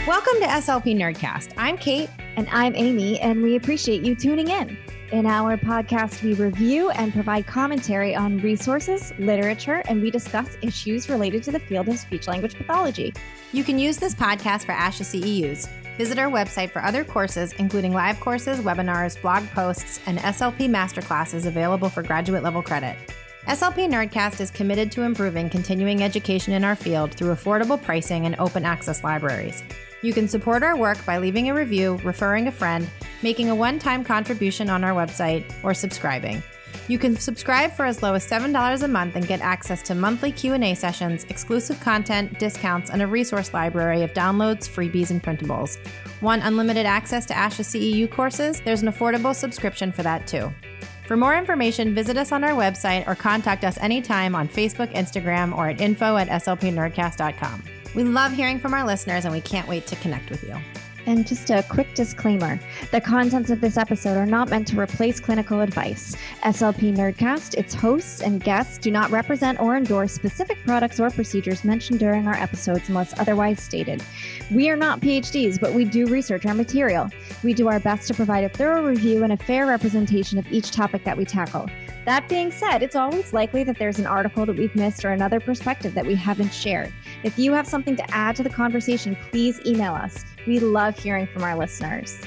Welcome to SLP Nerdcast. I'm Kate. And I'm Amy, and we appreciate you tuning in. In our podcast, we review and provide commentary on resources, literature, and we discuss issues related to the field of speech-language pathology. You can use this podcast for ASHA CEUs. Visit our website for other courses, including live courses, webinars, blog posts, and SLP masterclasses available for graduate level credit. SLP Nerdcast is committed to improving continuing education in our field through affordable pricing and open access libraries. You can support our work by leaving a review, referring a friend, making a one-time contribution on our website, or subscribing. You can subscribe for as low as $7 a month and get access to monthly Q&A sessions, exclusive content, discounts, and a resource library of downloads, freebies, and printables. Want unlimited access to ASHA CEU courses? There's an affordable subscription for that too. For more information, visit us on our website or contact us anytime on Facebook, Instagram, or at info@slpnerdcast.com. We love hearing from our listeners, and we can't wait to connect with you. And just a quick disclaimer, the contents of this episode are not meant to replace clinical advice. SLP Nerdcast, its hosts, and guests do not represent or endorse specific products or procedures mentioned during our episodes unless otherwise stated. We are not PhDs, but we do research our material. We do our best to provide a thorough review and a fair representation of each topic that we tackle. That being said, it's always likely that there's an article that we've missed or another perspective that we haven't shared. If you have something to add to the conversation, please email us. We love hearing from our listeners.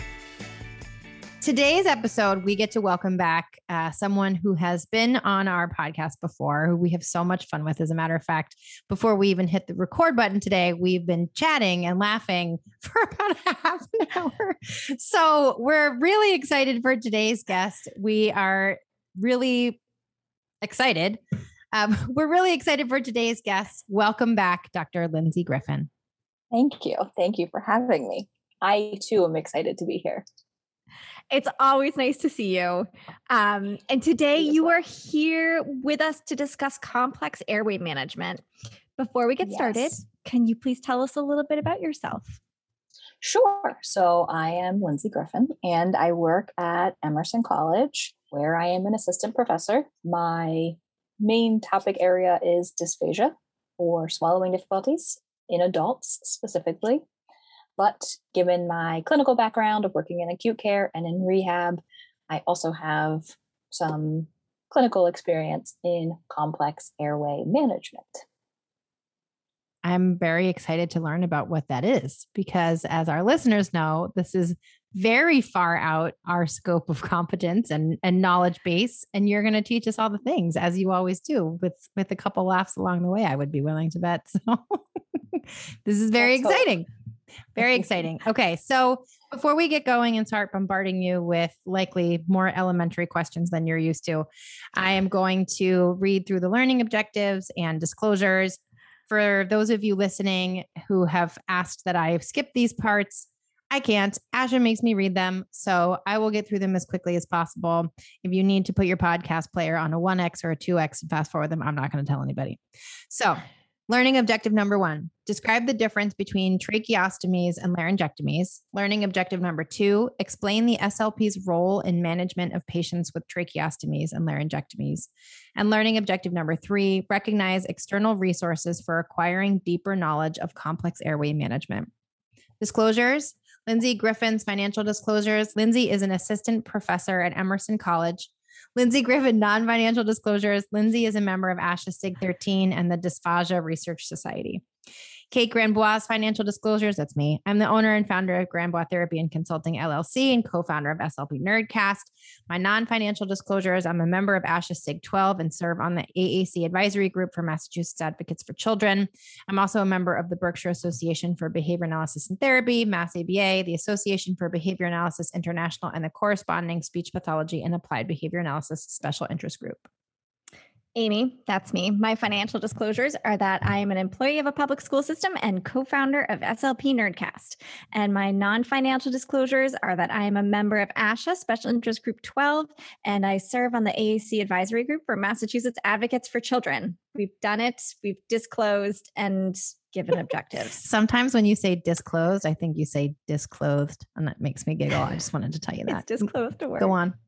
Today's episode, we get to welcome back someone who has been on our podcast before, who we have so much fun with. As a matter of fact, before we even hit the record button today, we've been chatting and laughing for about a half an hour. So we're really excited for today's guest. We are really excited. We're really excited for today's guest. Welcome back, Dr. Lindsay Griffin. Thank you. Thank you for having me. I too am excited to be here. It's always nice to see you. And today you are here with us to discuss complex airway management. Before we get started, can you please tell us a little bit about yourself? Sure. So I am Lindsay Griffin, and I work at Emerson College, where I am an assistant professor. My main topic area is dysphagia or swallowing difficulties in adults specifically. But given my clinical background of working in acute care and in rehab, I also have some clinical experience in complex airway management. I'm very excited to learn about what that is because, as our listeners know, this is very far out our scope of competence and knowledge base. And you're going to teach us all the things, as you always do, with a couple laughs along the way, I would be willing to bet. So this is very exciting. Very exciting. Okay. So before we get going and start bombarding you with likely more elementary questions than you're used to, I am going to read through the learning objectives and disclosures. For those of you listening who have asked that I skip these parts, I can't. ASHA makes me read them, so I will get through them as quickly as possible. If you need to put your podcast player on a 1X or a 2X and fast forward them, I'm not going to tell anybody. So learning objective number 1, describe the difference between tracheostomies and laryngectomies. Learning objective number 2, explain the SLP's role in management of patients with tracheostomies and laryngectomies. And learning objective number 3, recognize external resources for acquiring deeper knowledge of complex airway management. Disclosures. Lindsay Griffin's financial disclosures. Lindsay is an assistant professor at Emerson College. Lindsay Griffin, non-financial disclosures. Lindsay is a member of ASHA SIG 13 and the Dysphagia Research Society. Kate Granbois, financial disclosures. That's me. I'm the owner and founder of Granbois Therapy and Consulting LLC and co-founder of SLP Nerdcast. My non-financial disclosures. I'm a member of ASHA SIG 12 and serve on the AAC advisory group for Massachusetts Advocates for Children. I'm also a member of the Berkshire Association for Behavior Analysis and Therapy, Mass ABA, the Association for Behavior Analysis International, and the corresponding Speech Pathology and Applied Behavior Analysis Special Interest Group. Amy, that's me. My financial disclosures are that I am an employee of a public school system and co-founder of SLP Nerdcast. And my non-financial disclosures are that I am a member of ASHA Special Interest Group 12, and I serve on the AAC Advisory Group for Massachusetts Advocates for Children. We've done it, we've disclosed and given objectives. Sometimes when you say disclosed, I think you say disclothed, and that makes me giggle. I just wanted to tell you that. It's disclosed a word. Go on.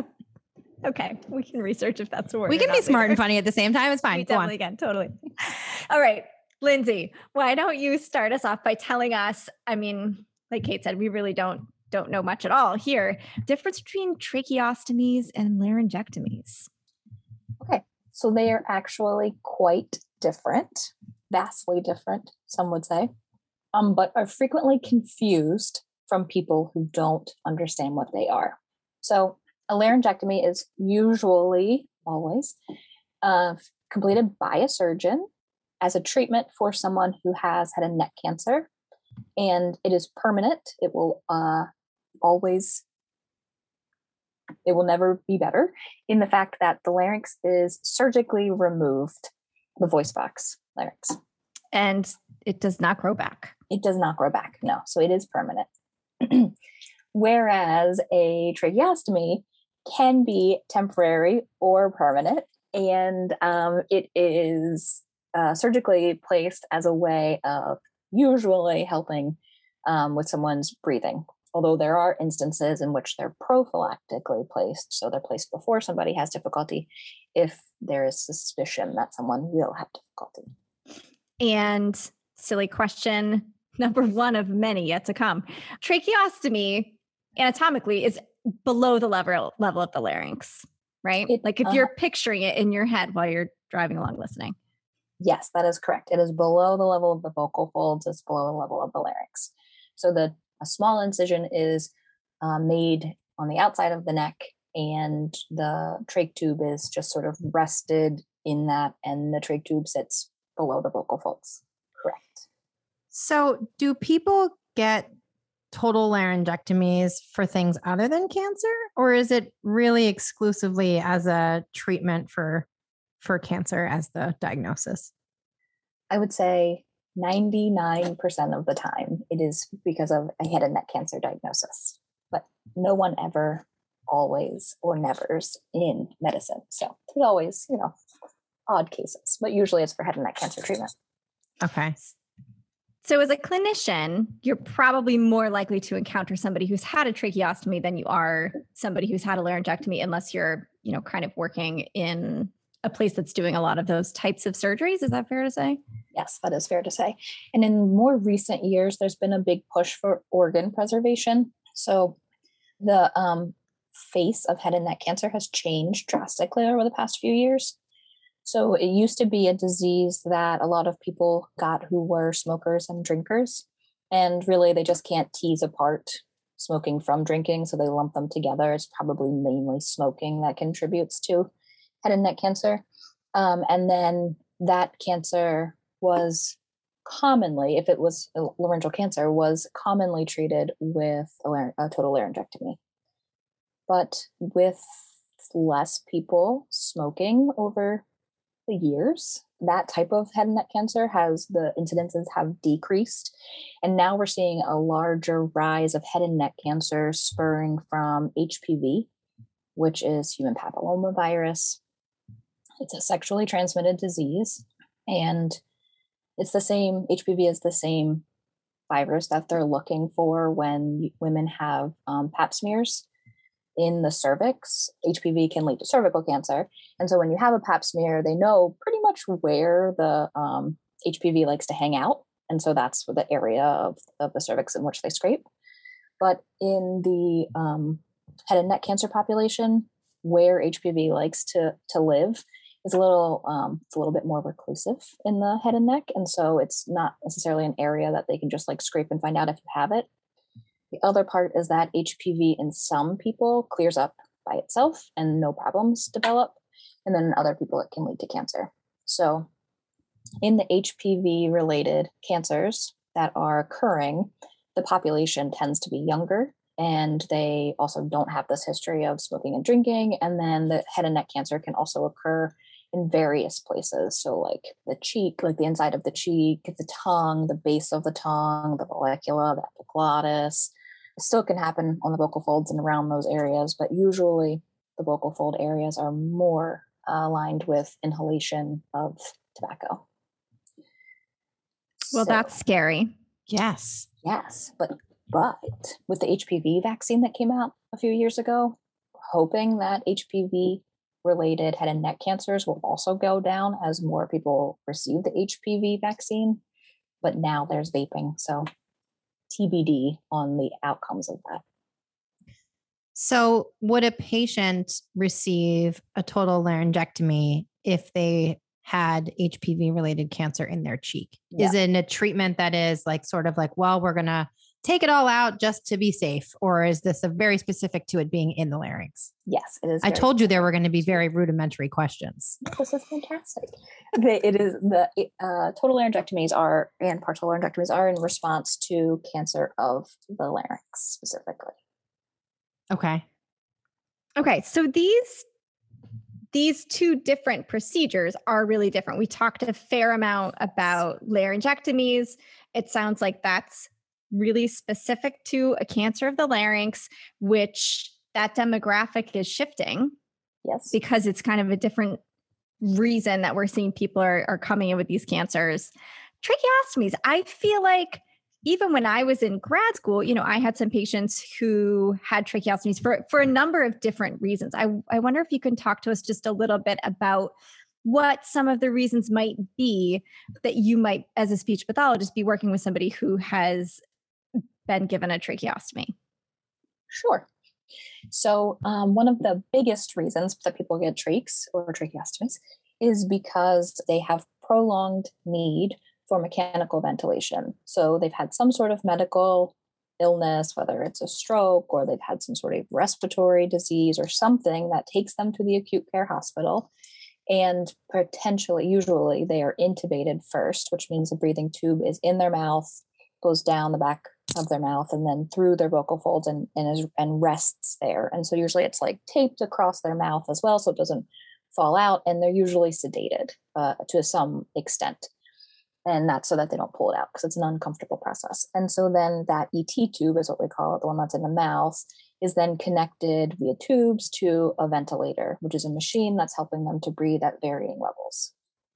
Okay, we can research if that's a word. We can be smart and funny at the same time. It's fine. We definitely can. Totally. All right. Lindsay, why don't you start us off by telling us, I mean, like Kate said, we really don't know much at all here. Difference between tracheostomies and laryngectomies. Okay, so they are actually quite different, vastly different, some would say, but are frequently confused from people who don't understand what they are. So a laryngectomy is usually, always, completed by a surgeon as a treatment for someone who has head and neck cancer, and it is permanent. It will it will never be better in the fact that the larynx is surgically removed, the voice box larynx. And it does not grow back. It does not grow back, no. So it is permanent. Whereas a tracheostomy can be temporary or permanent, and it is surgically placed as a way of usually helping with someone's breathing. Although there are instances in which they're prophylactically placed, so they're placed before somebody has difficulty if there is suspicion that someone will have difficulty. And silly question, number one of many yet to come. Tracheostomy anatomically is below the level of the larynx, right? Like if you're picturing it in your head while you're driving along listening. Yes, that is correct. It is below the level of the vocal folds. It's below the level of the larynx. So a small incision is made on the outside of the neck, and the trach tube is just sort of rested in that, and the trach tube sits below the vocal folds. Correct. So do people get total laryngectomies for things other than cancer, or is it really exclusively as a treatment for cancer as the diagnosis? I would say 99% of the time it is because of a head and neck cancer diagnosis, but no one ever, always, or nevers in medicine. So there's always, odd cases, but usually it's for head and neck cancer treatment. Okay. So as a clinician, you're probably more likely to encounter somebody who's had a tracheostomy than you are somebody who's had a laryngectomy, unless you're, kind of working in a place that's doing a lot of those types of surgeries. Is that fair to say? Yes, that is fair to say. And in more recent years, there's been a big push for organ preservation. So the face of head and neck cancer has changed drastically over the past few years. So it used to be a disease that a lot of people got who were smokers and drinkers. And really, they just can't tease apart smoking from drinking. So they lump them together. It's probably mainly smoking that contributes to head and neck cancer. And then that cancer was commonly, if it was laryngeal cancer, was commonly treated with a total laryngectomy. But with less people smoking over the years, that type of head and neck cancer the incidences have decreased. And now we're seeing a larger rise of head and neck cancer spurring from HPV, which is human papillomavirus. It's a sexually transmitted disease, and it's the same, HPV is the same virus that they're looking for when women have pap smears in the cervix. HPV can lead to cervical cancer. And so when you have a pap smear, they know pretty much where the HPV likes to hang out. And so that's the area of the cervix in which they scrape. But in the head and neck cancer population, where HPV likes to live is a little bit more reclusive in the head and neck. And so it's not necessarily an area that they can just like scrape and find out if you have it. The other part is that HPV in some people clears up by itself and no problems develop. And then in other people, it can lead to cancer. So in the HPV related cancers that are occurring, the population tends to be younger, and they also don't have this history of smoking and drinking. And then the head and neck cancer can also occur in various places. So like the cheek, like the inside of the cheek, the tongue, the base of the tongue, the vallecula, the epiglottis. It still can happen on the vocal folds and around those areas, but usually the vocal fold areas are more aligned with inhalation of tobacco. Well, that's scary. Yes. Yes. But with the HPV vaccine that came out a few years ago, hoping that HPV related head and neck cancers will also go down as more people receive the HPV vaccine. But now there's vaping. So TBD on the outcomes of that. So would a patient receive a total laryngectomy if they had HPV related cancer in their cheek? Yeah. Is it a treatment that is like sort of like, well, we're going to take it all out just to be safe? Or is this a very specific to it being in the larynx? Yes, it is. I told you there were going to be very rudimentary questions. This is fantastic. It is the total laryngectomies are and partial laryngectomies are in response to cancer of the larynx specifically. Okay. So these two different procedures are really different. We talked a fair amount about laryngectomies. It sounds like that's really specific to a cancer of the larynx, which that demographic is shifting. Yes. Because it's kind of a different reason that we're seeing people are coming in with these cancers. Tracheostomies, I feel like even when I was in grad school, I had some patients who had tracheostomies for a number of different reasons. I wonder if you can talk to us just a little bit about what some of the reasons might be that you might, as a speech pathologist, be working with somebody who has been given a tracheostomy. Sure. So one of the biggest reasons that people get trachs or tracheostomies is because they have prolonged need for mechanical ventilation. So they've had some sort of medical illness, whether it's a stroke or they've had some sort of respiratory disease or something that takes them to the acute care hospital. And usually they are intubated first, which means the breathing tube is in their mouth, goes down the back of their mouth and then through their vocal folds and rests there. And so usually it's like taped across their mouth as well, so it doesn't fall out. And they're usually sedated to some extent. And that's so that they don't pull it out because it's an uncomfortable process. And so then that ET tube is what we call it, the one that's in the mouth, is then connected via tubes to a ventilator, which is a machine that's helping them to breathe at varying levels.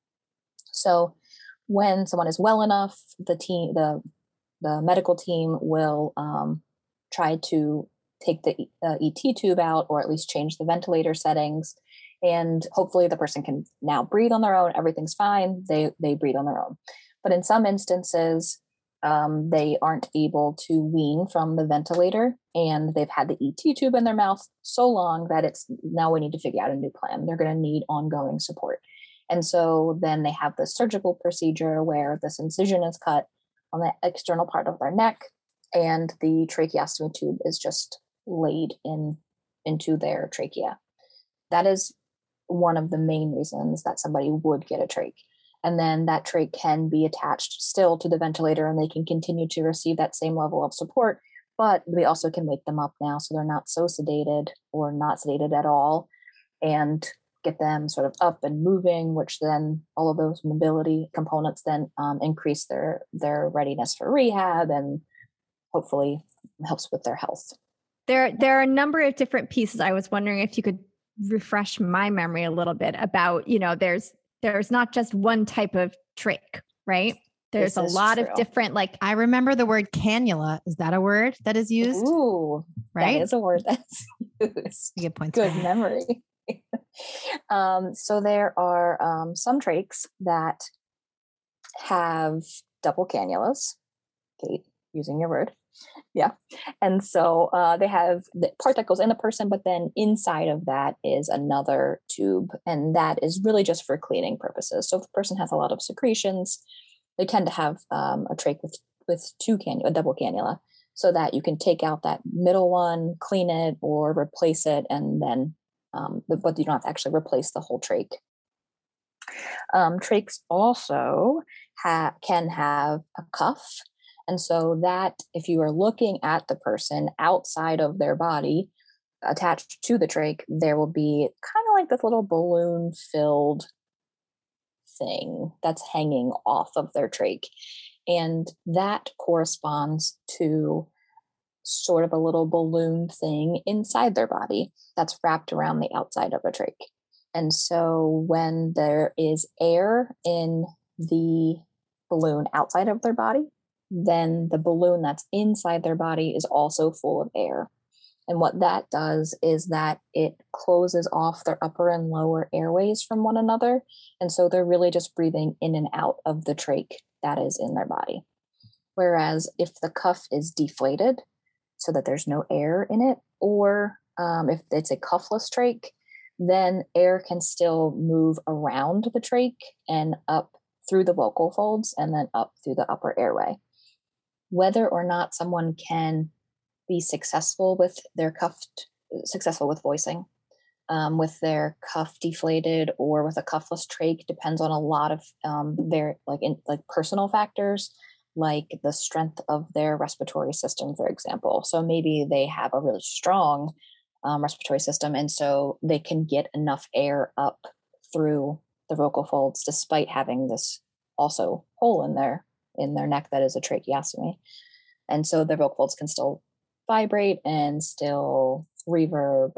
So when someone is well enough, the medical team will try to take the ET tube out, or at least change the ventilator settings. And hopefully the person can now breathe on their own. Everything's fine. They breathe on their own. But in some instances, they aren't able to wean from the ventilator, and they've had the ET tube in their mouth so long that now we need to figure out a new plan. They're going to need ongoing support. And so then they have the surgical procedure where this incision is cut on the external part of their neck, and the tracheostomy tube is just laid into their trachea. That is one of the main reasons that somebody would get a trach. And then that trach can be attached still to the ventilator, and they can continue to receive that same level of support. But we also can wake them up now so they're not so sedated or not sedated at all, and get them sort of up and moving, which then all of those mobility components then increase their readiness for rehab and hopefully helps with their health. There are a number of different pieces. I was wondering if you could refresh my memory a little bit about, there's not just one type of trach, right? There's a lot of different, I remember the word cannula. Is that a word that is used? Ooh, right? That is a word that's used. Good point. Good memory. So there are some trachs that have double cannulas. Kate, using your word. Yeah. And so they have the part that goes in the person, but then inside of that is another tube. And that is really just for cleaning purposes. So if a person has a lot of secretions, they tend to have a trach with a double cannula, so that you can take out that middle one, clean it, or replace it, and then but you don't have to actually replace the whole trach. Trachs also can have a cuff. And so that if you are looking at the person outside of their body attached to the trach, there will be kind of like this little balloon filled thing that's hanging off of their trach. And that corresponds to sort of a little balloon thing inside their body that's wrapped around the outside of a trach. And so when there is air in the balloon outside of their body, then the balloon that's inside their body is also full of air. And what that does is that it closes off their upper and lower airways from one another. And so they're really just breathing in and out of the trach that is in their body. Whereas if the cuff is deflated so that there's no air in it, or if it's a cuffless trach, then air can still move around the trach and up through the vocal folds and then up through the upper airway. Whether or not someone can be successful with voicing, with their cuff deflated or with a cuffless trach depends on a lot of their personal factors, like the strength of their respiratory system, for example. So maybe they have a really strong respiratory system, and so they can get enough air up through the vocal folds despite having this also hole in their neck that is a tracheostomy. And so their vocal folds can still vibrate and still reverb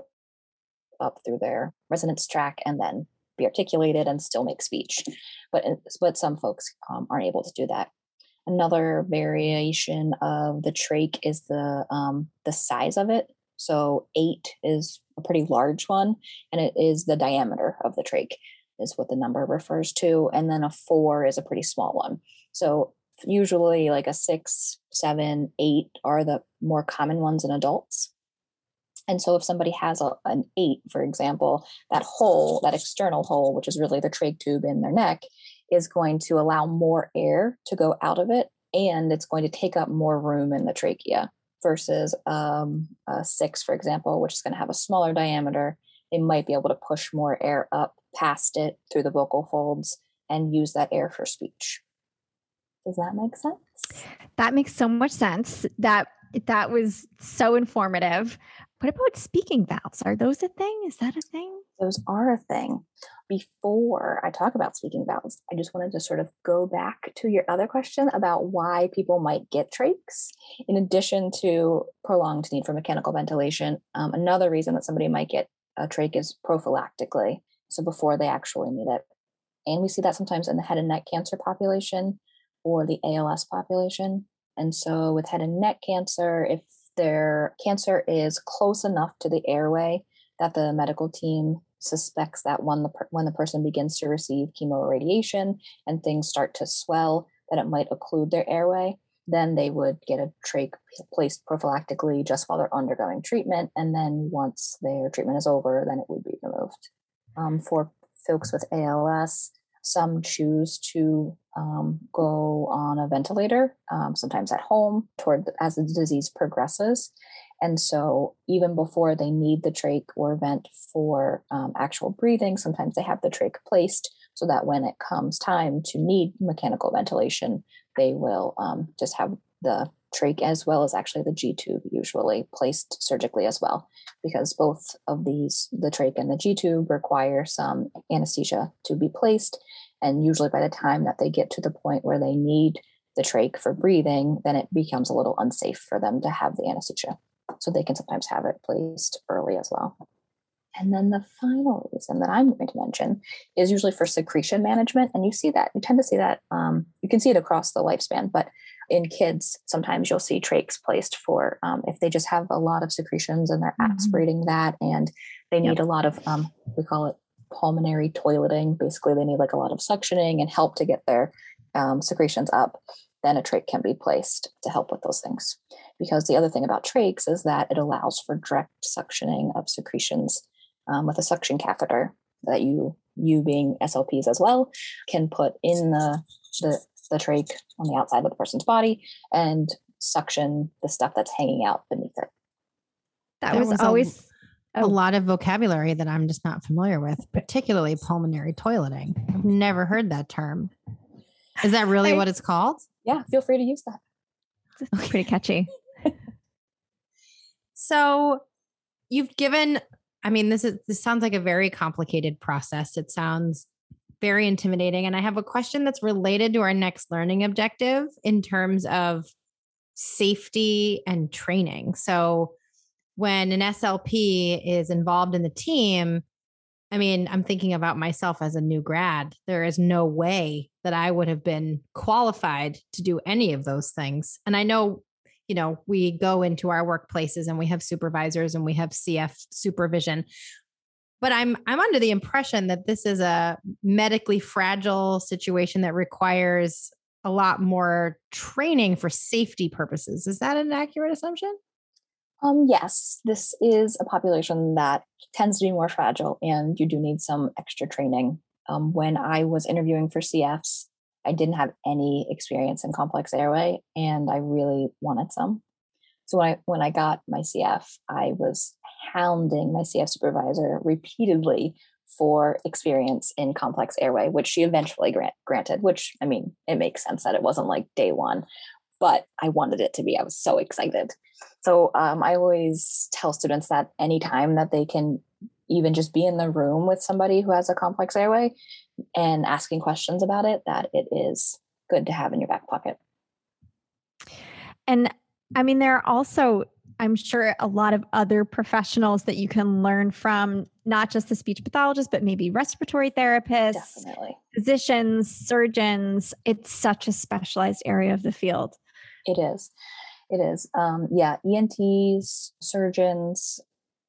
up through their resonance tract and then be articulated and still make speech. But some folks aren't able to do that. Another variation of the trach is the size of it. So 8 is a pretty large one, and it is the diameter of the trach is what the number refers to. And then a 4 is a pretty small one. So usually like a 6, 7, 8 are the more common ones in adults. And so if somebody has an 8, for example, that hole, that external hole, which is really the trach tube in their neck, is going to allow more air to go out of it, and it's going to take up more room in the trachea versus a 6, for example, which is going to have a smaller diameter. They might be able to push more air up past it through the vocal folds and use that air for speech. Does that make sense? That makes so much sense. That was so informative. What about speaking valves? Are those a thing? Is that a thing? Those are a thing. Before I talk about speaking valves, I just wanted to sort of go back to your other question about why people might get trachs. In addition to prolonged need for mechanical ventilation, another reason that somebody might get a trach is prophylactically, so before they actually need it. And we see that sometimes in the head and neck cancer population or the ALS population. And so with head and neck cancer, if their cancer is close enough to the airway that the medical team suspects that when the person begins to receive chemoradiation and things start to swell, that it might occlude their airway, then they would get a trach placed prophylactically just while they're undergoing treatment. And then once their treatment is over, then it would be removed. For folks with ALS, some choose to go on a ventilator, sometimes at home, as the disease progresses. And so even before they need the trach or vent for actual breathing, sometimes they have the trach placed so that when it comes time to need mechanical ventilation, they will just have the trach as well as actually the G-tube usually placed surgically as well, because both of these, the trach and the G-tube, require some anesthesia to be placed. And usually by the time that they get to the point where they need the trach for breathing, then it becomes a little unsafe for them to have the anesthesia. So they can sometimes have it placed early as well. And then the final reason that I'm going to mention is usually for secretion management. And you tend to see that, you can see it across the lifespan, but in kids, sometimes you'll see trachs placed for if they just have a lot of secretions and they're aspirating that, and they need a lot of, we call it pulmonary toileting. Basically, they need like a lot of suctioning and help to get their secretions up. Then a trach can be placed to help with those things. Because the other thing about trachs is that it allows for direct suctioning of secretions with a suction catheter that you being SLPs as well, can put in the trach on the outside of the person's body and suction the stuff that's hanging out beneath it. That was always a lot of vocabulary that I'm just not familiar with, particularly pulmonary toileting. I've never heard that term. Is that really what it's called? Yeah, feel free to use that. It's pretty catchy. So you've given, this sounds like a very complicated process. It sounds very intimidating. And I have a question that's related to our next learning objective in terms of safety and training. So when an SLP is involved in the team, I'm thinking about myself as a new grad. There is no way that I would have been qualified to do any of those things. And I know we go into our workplaces and we have supervisors and we have CF supervision. But I'm under the impression that this is a medically fragile situation that requires a lot more training for safety purposes. Is that an accurate assumption? Yes, this is a population that tends to be more fragile, and you do need some extra training. When I was interviewing for CFs, I didn't have any experience in complex airway, and I really wanted some. So when I got my CF, I was hounding my CF supervisor repeatedly for experience in complex airway, which she eventually granted, which, I mean, it makes sense that it wasn't like day one, but I wanted it to be. I was so excited. So I always tell students that anytime that they can even just be in the room with somebody who has a complex airway and asking questions about it, that it is good to have in your back pocket. And I mean, there are also, I'm sure, a lot of other professionals that you can learn from, not just the speech pathologist, but maybe respiratory therapists, Definitely. Physicians, surgeons. It's such a specialized area of the field. It is. It is. ENTs, surgeons,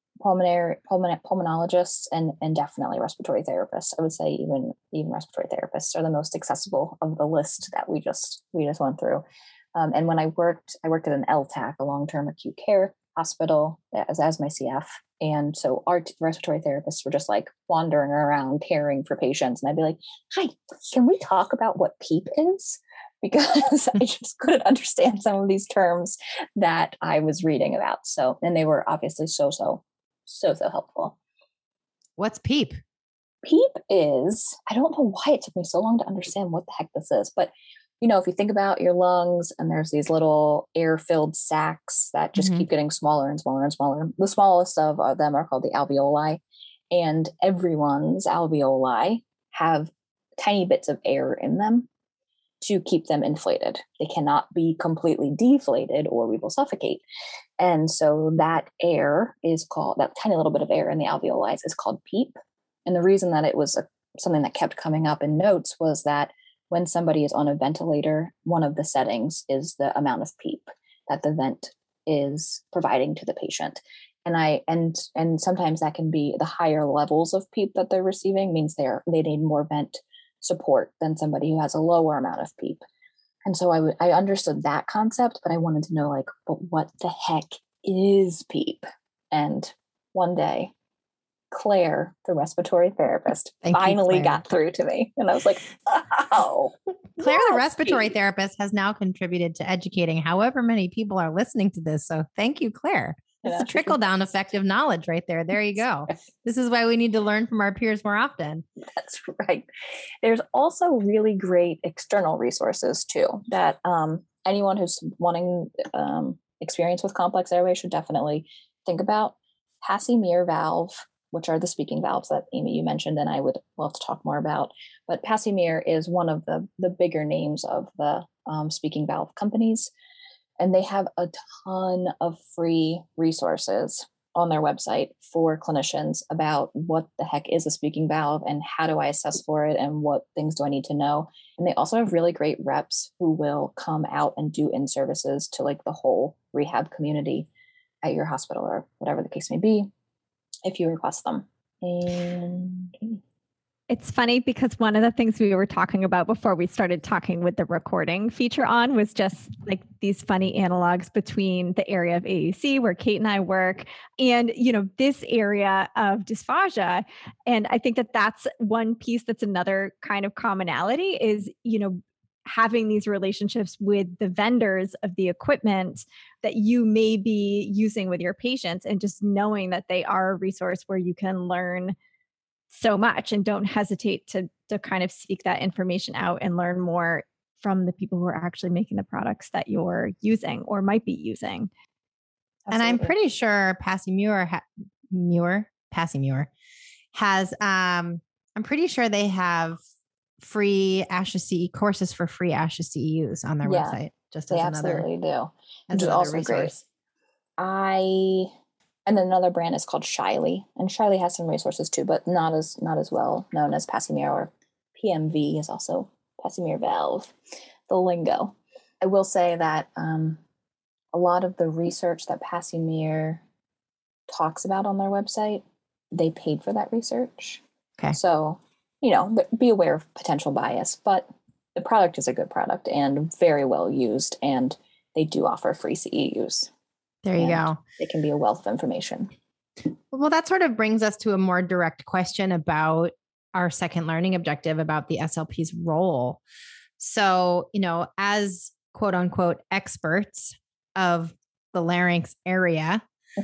pulmonologists, and definitely respiratory therapists. I would say even respiratory therapists are the most accessible of the list that we just went through. And when I worked at an LTAC, a long-term acute care hospital, as my CF. And so our respiratory therapists were just like wandering around caring for patients. And I'd be like, hi, can we talk about what PEEP is? Because I just couldn't understand some of these terms that I was reading about. So, and they were obviously so helpful. What's PEEP? PEEP is, I don't know why it took me so long to understand what the heck this is, but if you think about your lungs and there's these little air-filled sacs that just keep getting smaller and smaller and smaller. The smallest of them are called the alveoli, and everyone's alveoli have tiny bits of air in them to keep them inflated. They cannot be completely deflated or we will suffocate. And so that air is called, that tiny little bit of air in the alveoli is called PEEP. And the reason that it was something that kept coming up in notes was that when somebody is on a ventilator, one of the settings is the amount of PEEP that the vent is providing to the patient. And sometimes that can be the higher levels of PEEP that they're receiving means they need more vent support than somebody who has a lower amount of PEEP. And so I understood that concept, but I wanted to know, but what the heck is PEEP? And one day, Claire, the respiratory therapist, finally got through to me. And I was like, oh. Claire, the respiratory therapist, has now contributed to educating however many people are listening to this. So thank you, Claire. It's a trickle-down effect of knowledge right there. There you go. This is why we need to learn from our peers more often. That's right. There's also really great external resources too that anyone who's wanting experience with complex airway should definitely think about. Passy-Muir valve, which are the speaking valves that Amy, you mentioned, and I would love to talk more about. But Passy-Muir is one of the bigger names of the speaking valve companies. And they have a ton of free resources on their website for clinicians about what the heck is a speaking valve and how do I assess for it and what things do I need to know. And they also have really great reps who will come out and do in-services to the whole rehab community at your hospital or whatever the case may be, if you request them. And it's funny because one of the things we were talking about before we started talking with the recording feature on was just these funny analogs between the area of AAC where Kate and I work and, this area of dysphagia. And I think that that's one piece that's another kind of commonality is, having these relationships with the vendors of the equipment that you may be using with your patients and just knowing that they are a resource where you can learn so much and don't hesitate to kind of seek that information out and learn more from the people who are actually making the products that you're using or might be using. Absolutely. And I'm pretty sure Passy-Muir has, I'm pretty sure they have free ASHA CE courses for free ASHA CEUs on their website. Just as absolutely do. Which is also resource. Great. And then another brand is called Shiley, and Shiley has some resources too, but not as well known as Passy-Muir, or PMV is also Passy-Muir valve, the lingo. I will say that a lot of the research that Passimir talks about on their website, they paid for that research. Okay. So, be aware of potential bias, but the product is a good product and very well used, and they do offer free CEUs. There you go. It can be a wealth of information. Well, that sort of brings us to a more direct question about our second learning objective about the SLP's role. So, as quote unquote experts of the larynx area,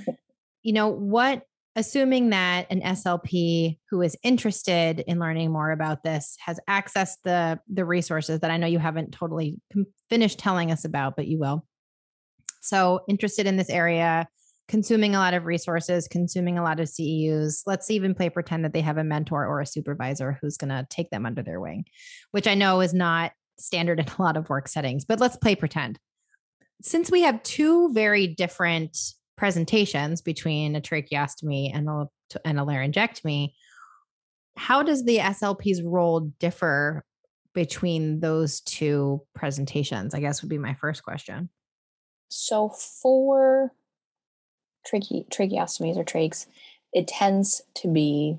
assuming that an SLP who is interested in learning more about this has accessed the resources that I know you haven't totally finished telling us about, but you will. So interested in this area, consuming a lot of resources, consuming a lot of CEUs. Let's even pretend that they have a mentor or a supervisor who's going to take them under their wing, which I know is not standard in a lot of work settings, but let's play pretend. Since we have two very different presentations between a tracheostomy and a laryngectomy, how does the SLP's role differ between those two presentations? I guess would be my first question. So for tracheostomies or trachs, it tends to be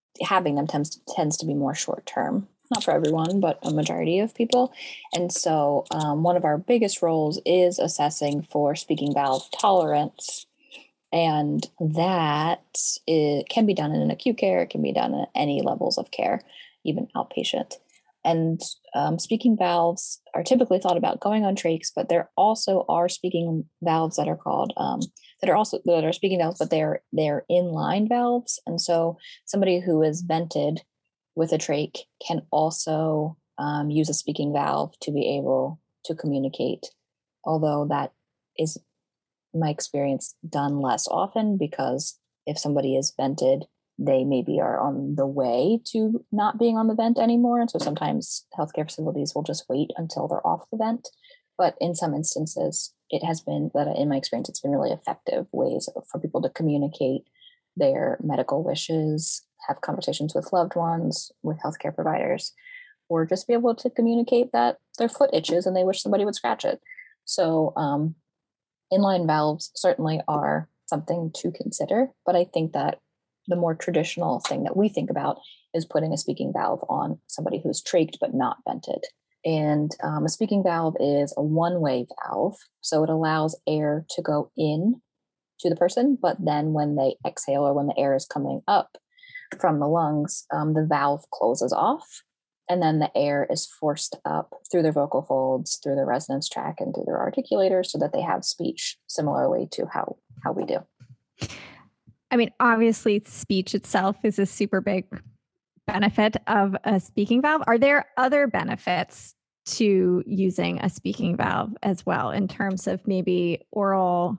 more short term. Not for everyone, but a majority of people. And so one of our biggest roles is assessing for speaking valve tolerance. And that can be done in an acute care. It can be done at any levels of care, even outpatient. And speaking valves are typically thought about going on trachs, but there also are speaking valves that are called that are speaking valves, but they're inline valves. And so somebody who is vented with a trach can also use a speaking valve to be able to communicate, although that is, in my experience, done less often, because if somebody is vented, they maybe are on the way to not being on the vent anymore. And so sometimes healthcare facilities will just wait until they're off the vent. But in some instances, it has been that, in my experience, it's been really effective ways for people to communicate their medical wishes, have conversations with loved ones, with healthcare providers, or just be able to communicate that their foot itches and they wish somebody would scratch it. So inline valves certainly are something to consider, but I think that the more traditional thing that we think about is putting a speaking valve on somebody who's trached but not vented. And a speaking valve is a one-way valve, so it allows air to go in to the person, but then when they exhale or when the air is coming up from the lungs, the valve closes off, and then the air is forced up through their vocal folds, through their resonance tract, and through their articulators, so that they have speech similarly to how we do. I mean, obviously, speech itself is a super big benefit of a speaking valve. Are there other benefits to using a speaking valve as well, in terms of maybe oral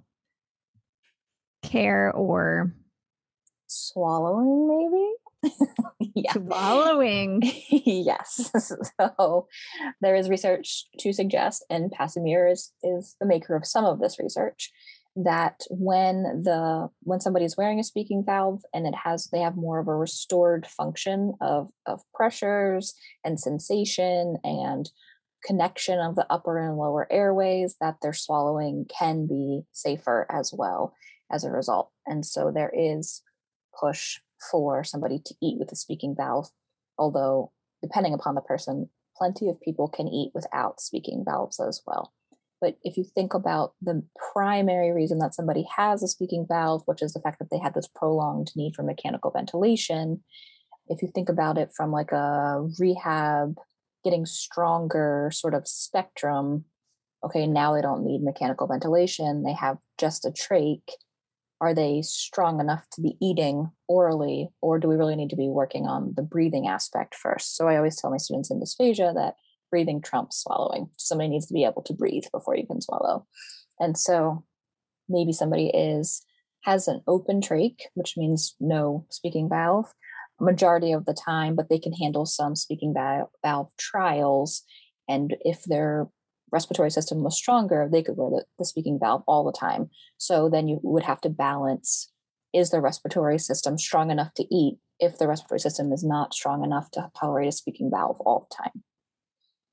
care or swallowing, maybe? Yeah. Swallowing. Yes. So there is research to suggest, and Passimir is the maker of some of this research, that when somebody's wearing a speaking valve and they have more of a restored function of pressures and sensation and connection of the upper and lower airways, that their swallowing can be safer as well as a result. And so there is push for somebody to eat with a speaking valve, although depending upon the person, plenty of people can eat without speaking valves as well. But if you think about the primary reason that somebody has a speaking valve, which is the fact that they had this prolonged need for mechanical ventilation, if you think about it from like a rehab, getting stronger sort of spectrum, okay, now they don't need mechanical ventilation, they have just a trach. Are they strong enough to be eating orally, or do we really need to be working on the breathing aspect first? So I always tell my students in dysphagia that breathing trumps swallowing. Somebody needs to be able to breathe before you can swallow. And so maybe somebody has an open trach, which means no speaking valve, majority of the time, but they can handle some speaking valve trials. And if their respiratory system was stronger, they could wear the speaking valve all the time. So then you would have to balance, is the respiratory system strong enough to eat if the respiratory system is not strong enough to tolerate a speaking valve all the time?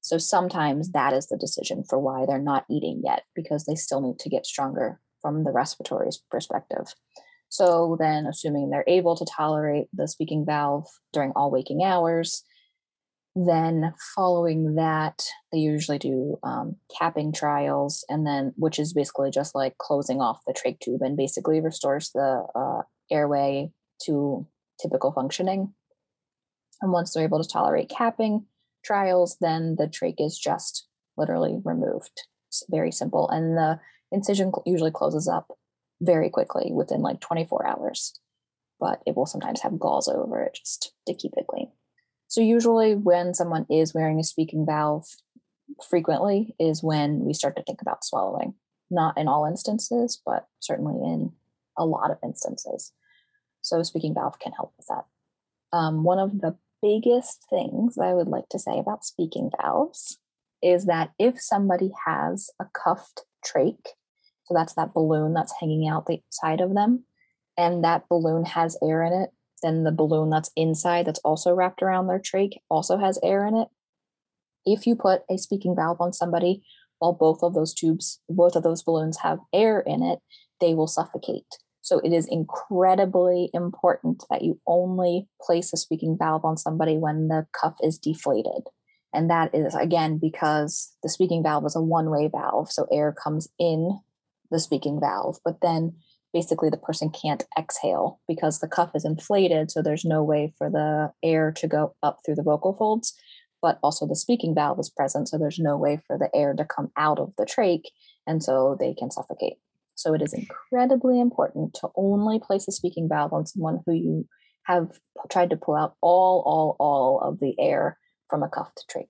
So sometimes that is the decision for why they're not eating yet, because they still need to get stronger from the respiratory perspective. So then, assuming they're able to tolerate the speaking valve during all waking hours, then following that, they usually do capping trials, and then which is basically just like closing off the trach tube and basically restores the airway to typical functioning. And once they're able to tolerate capping trials, then the trach is just literally removed. It's very simple. And the incision usually closes up very quickly within like 24 hours, but it will sometimes have gauze over it just to keep it clean. So usually when someone is wearing a speaking valve frequently is when we start to think about swallowing. Not in all instances, but certainly in a lot of instances. So speaking valve can help with that. One of the biggest things I would like to say about speaking valves is that if somebody has a cuffed trach, so that's that balloon that's hanging out the side of them, and that balloon has air in it, then the balloon that's inside that's also wrapped around their trach also has air in it. If you put a speaking valve on somebody while both of those balloons have air in it, they will suffocate. So it is incredibly important that you only place a speaking valve on somebody when the cuff is deflated. And that is, again, because the speaking valve is a one-way valve. So air comes in the speaking valve, but then basically the person can't exhale because the cuff is inflated. So there's no way for the air to go up through the vocal folds, but also the speaking valve is present. So there's no way for the air to come out of the trach. And so they can suffocate. So it is incredibly important to only place a speaking valve on someone who you have tried to pull out all of the air from a cuffed trach.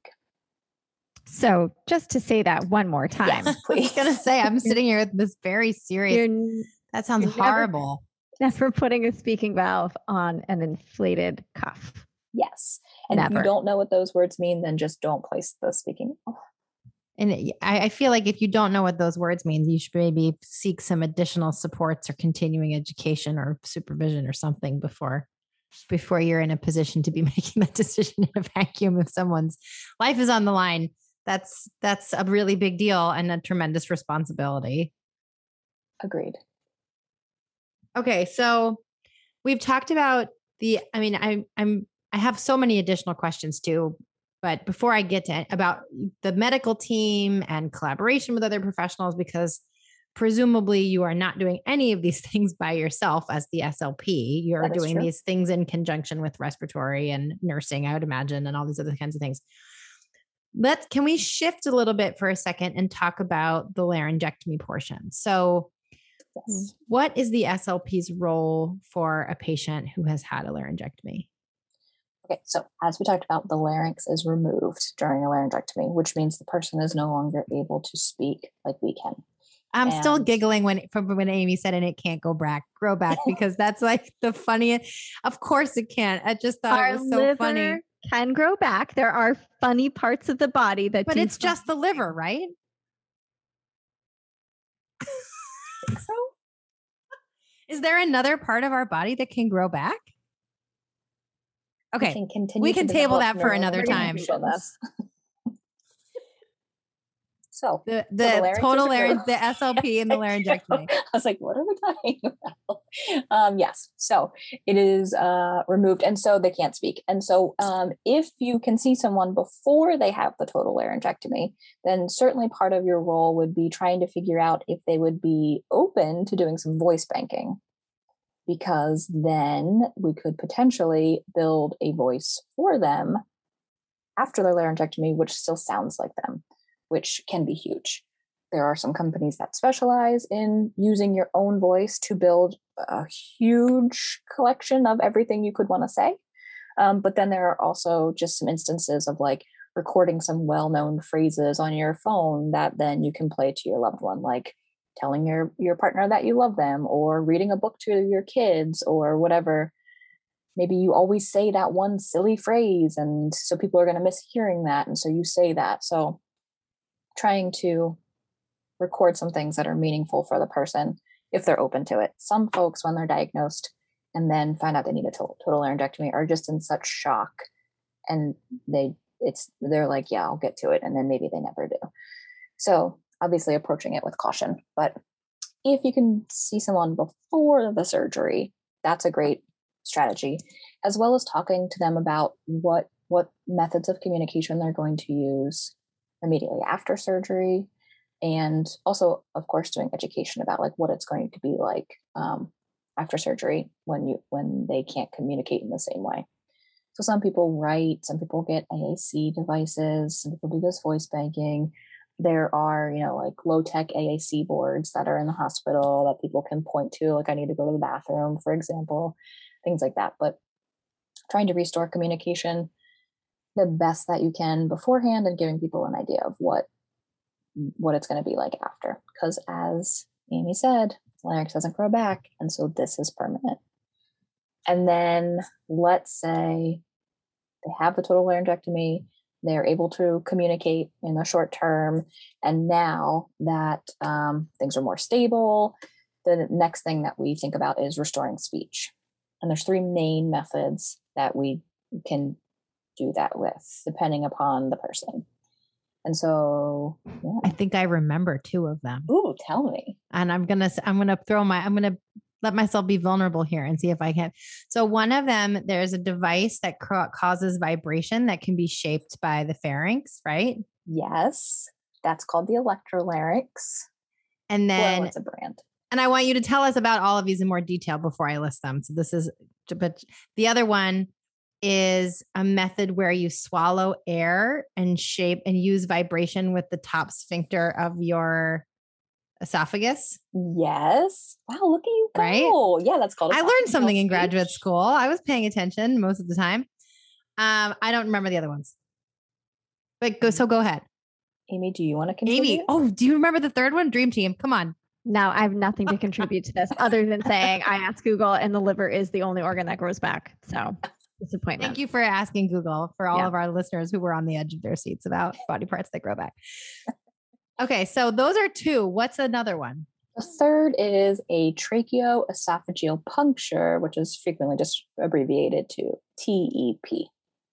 So just to say that one more time. Yes, please. I was going to say, I'm sitting here with this very serious. That sounds horrible. Never putting a speaking valve on an inflated cuff. Yes. And Never. If you don't know what those words mean, then just don't place the speaking valve. And I feel like if you don't know what those words mean, you should maybe seek some additional supports or continuing education or supervision or something before you're in a position to be making that decision in a vacuum. If someone's life is on the line, that's a really big deal and a tremendous responsibility. Agreed. Okay, so we've talked about I have so many additional questions too. But before I get to about the medical team and collaboration with other professionals, presumably you are not doing any of these things by yourself as the SLP. You're doing these things in conjunction with respiratory and nursing, I would imagine, and all these other kinds of things. Can we shift a little bit for a second and talk about the laryngectomy portion? So yes. What is the SLP's role for a patient who has had a laryngectomy? Okay, so as we talked about, the larynx is removed during a laryngectomy, which means the person is no longer able to speak like we can. I'm still giggling when Amy said, and it can't grow back because that's like the funniest. Of course it can't. I just thought it was so funny. Can grow back. There are funny parts of the body that, but it's just the liver, right? Think so? Is there another part of our body that can grow back? Okay, we can table that for another time. So the total larynx, the SLP and the laryngectomy. I was like, what are we talking about? Yes. So it is removed. And so they can't speak. And so if you can see someone before they have the total laryngectomy, then certainly part of your role would be trying to figure out if they would be open to doing some voice banking, because then we could potentially build a voice for them after their laryngectomy, which still sounds like them, which can be huge. There are some companies that specialize in using your own voice to build a huge collection of everything you could want to say. But then there are also just some instances of like recording some well-known phrases on your phone that then you can play to your loved one, like telling your partner that you love them, or reading a book to your kids, or whatever. Maybe you always say that one silly phrase, and so people are going to miss hearing that, and so you say that. So trying to record some things that are meaningful for the person if they're open to it. Some folks, when they're diagnosed and then find out they need a total laryngectomy, are just in such shock, and they're like, yeah, I'll get to it. And then maybe they never do. So obviously approaching it with caution, but if you can see someone before the surgery, that's a great strategy, as well as talking to them about what methods of communication they're going to use immediately after surgery. And also, of course, doing education about like what it's going to be like after surgery when they can't communicate in the same way. So some people write, some people get AAC devices, some people do this voice banking. There are, like low-tech AAC boards that are in the hospital that people can point to, like I need to go to the bathroom, for example, things like that. But trying to restore communication the best that you can beforehand and giving people an idea of what it's going to be like after. Because as Amy said, larynx doesn't grow back. And so this is permanent. And then let's say they have the total laryngectomy, they're able to communicate in the short term. And now that things are more stable, the next thing that we think about is restoring speech. And there's 3 main methods that we can do that with, depending upon the person. And so, yeah. I think I remember 2 of them. Ooh, tell me. And I'm going to let myself be vulnerable here and see if I can. So one of them, there's a device that causes vibration that can be shaped by the pharynx, right? Yes. That's called the electrolarynx. And then it's a brand. And I want you to tell us about all of these in more detail before I list them. So but the other one is a method where you swallow air and use vibration with the top sphincter of your esophagus. Yes. Wow, look at you go. Right? Yeah, that's called I learned something in graduate school. I was paying attention most of the time. I don't remember the other ones. But go ahead. Amy, do you want to contribute? Amy, do you remember the third one? Dream Team. Come on. No, I have nothing to contribute to this other than saying I asked Google and the liver is the only organ that grows back. So disappointment. Thank you for asking Google for all of our listeners who were on the edge of their seats about body parts that grow back. Okay, so those are 2. What's another one? The third is a tracheoesophageal puncture, which is frequently just abbreviated to TEP.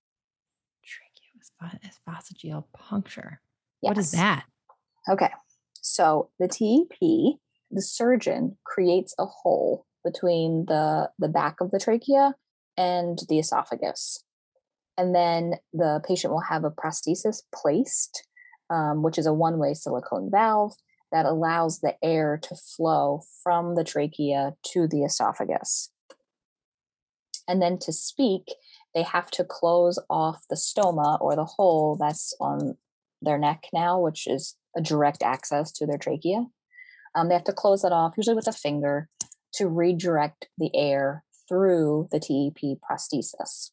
Tracheoesophageal puncture. Yes. What is that? Okay. So the TEP, the surgeon creates a hole between the back of the trachea and the esophagus. And then the patient will have a prosthesis placed, which is a one-way silicone valve that allows the air to flow from the trachea to the esophagus. And then to speak, they have to close off the stoma or the hole that's on their neck now, which is a direct access to their trachea. They have to close that off, usually with a finger, to redirect the air through the TEP prosthesis.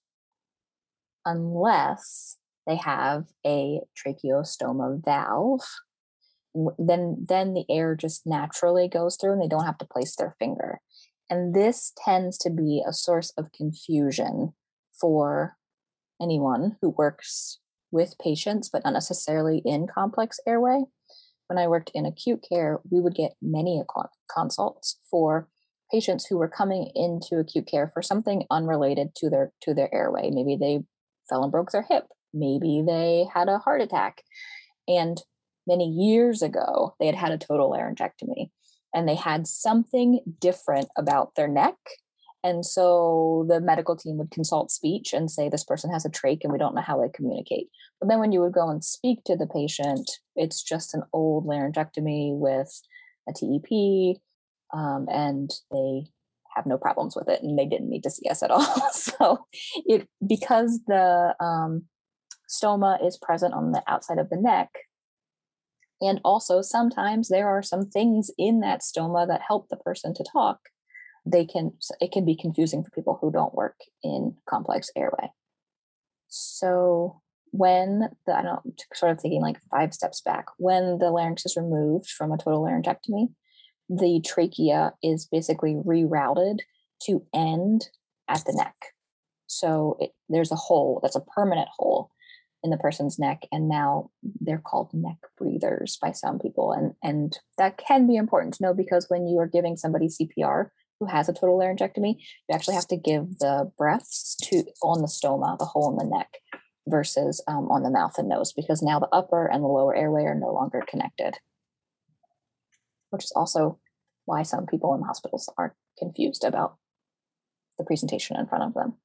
Unless they have a tracheostoma valve, then the air just naturally goes through and they don't have to place their finger. And this tends to be a source of confusion for anyone who works with patients, but not necessarily in complex airway. When I worked in acute care, we would get many consults for patients who were coming into acute care for something unrelated to their airway. Maybe they fell and broke their hip. Maybe they had a heart attack. And many years ago, they had a total laryngectomy and they had something different about their neck. And so the medical team would consult speech and say, this person has a trach and we don't know how they communicate. But then when you would go and speak to the patient, it's just an old laryngectomy with a TEP, and they have no problems with it and they didn't need to see us at all. So because the stoma is present on the outside of the neck, and also sometimes there are some things in that stoma that help the person to talk, it can be confusing for people who don't work in complex airway. So sort of thinking like 5 steps back, when the larynx is removed from a total laryngectomy, the trachea is basically rerouted to end at the neck. So there's a hole that's a permanent hole in the person's neck, and now they're called neck breathers by some people. And that can be important to know, because when you are giving somebody CPR who has a total laryngectomy, you actually have to give the breaths on the stoma, the hole in the neck. versus on the mouth and nose, because now the upper and the lower airway are no longer connected, which is also why some people in hospitals are confused about the presentation in front of them.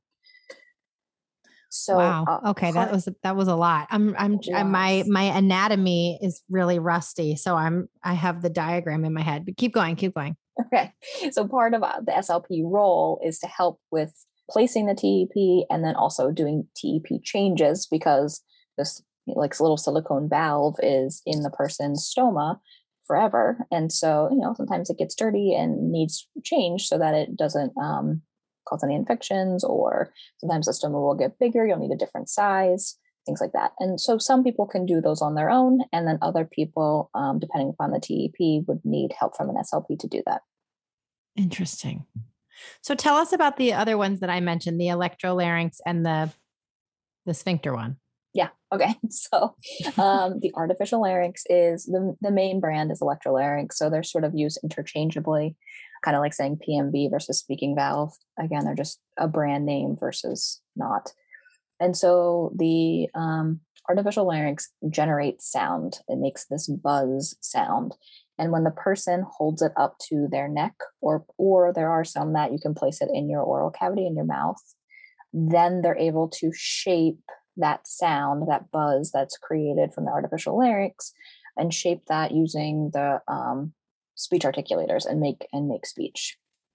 So wow. Okay. That was a lot. My anatomy is really rusty. So I have the diagram in my head, but keep going. Okay. So part of the SLP role is to help with placing the TEP and then also doing TEP changes, because this like little silicone valve is in the person's stoma forever. And so, sometimes it gets dirty and needs change so that it doesn't cause any infections, or sometimes the stoma will get bigger. You'll need a different size, things like that. And so some people can do those on their own. And then other people, depending upon the TEP, would need help from an SLP to do that. Interesting. So tell us about the other ones that I mentioned, the electrolarynx and the sphincter one. Yeah. Okay. So the artificial larynx is the main brand is electrolarynx. So they're sort of used interchangeably, kind of like saying PMV versus speaking valve. Again, they're just a brand name versus not. And so the artificial larynx generates sound. It makes this buzz sound. And when the person holds it up to their neck, or there are some that you can place it in your oral cavity in your mouth, then they're able to shape that sound, that buzz that's created from the artificial larynx, and shape that using the speech articulators and make speech.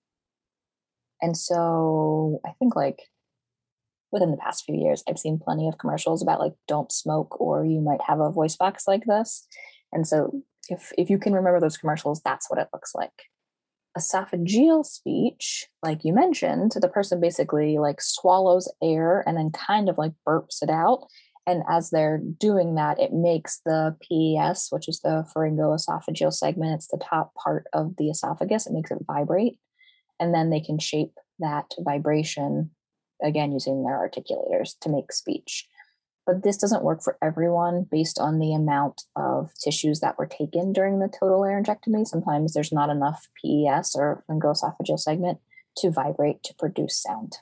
And so I think like within the past few years, I've seen plenty of commercials about like don't smoke or you might have a voice box like this. And so if you can remember those commercials, that's what it looks like. Esophageal speech, like you mentioned, the person basically like swallows air and then kind of like burps it out. And as they're doing that, it makes the PES, which is the pharyngoesophageal segment, it's the top part of the esophagus, it makes it vibrate. And then they can shape that vibration, again, using their articulators to make speech. But this doesn't work for everyone based on the amount of tissues that were taken during the total laryngectomy. Sometimes there's not enough PES or pharyngoesophageal segment to vibrate to produce sound.